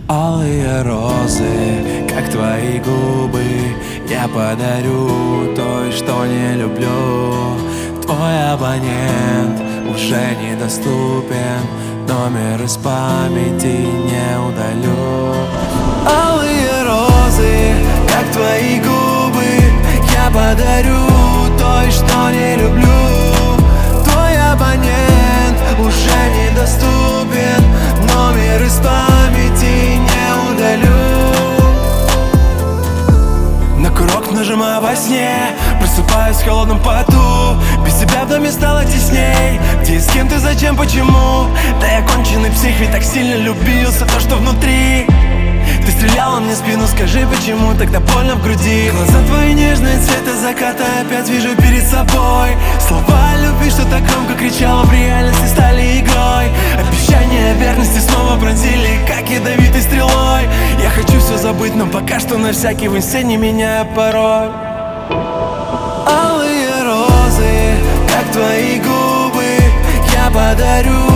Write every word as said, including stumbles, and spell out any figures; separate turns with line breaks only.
Алые розы, как твои губы, я подарю той, что не люблю. Твой абонент уже недоступен, номер из памяти не удалю. Алые розы, как твои губы, я подарю той, что не люблю. Твой абонент уже недоступен, номер из памяти не удалю. На курок нажимаю во сне, просыпаюсь в холодном поту. Без тебя в доме стало тесней. Где и с кем ты, зачем, почему? Да я конченый псих, ведь так сильно любился то, что внутри. Ты стреляла мне в спину, скажи, почему тогда больно в груди? Глаза твои нежные, цвета заката, опять вижу перед собой. Слова любви, что так громко кричала, в реальности стали игрой. Обещания верности снова пронзили, как ядовитой стрелой. Я хочу все забыть, но пока что на всякий в инсте не меняя порой. Алые розы, как твои губы, я подарю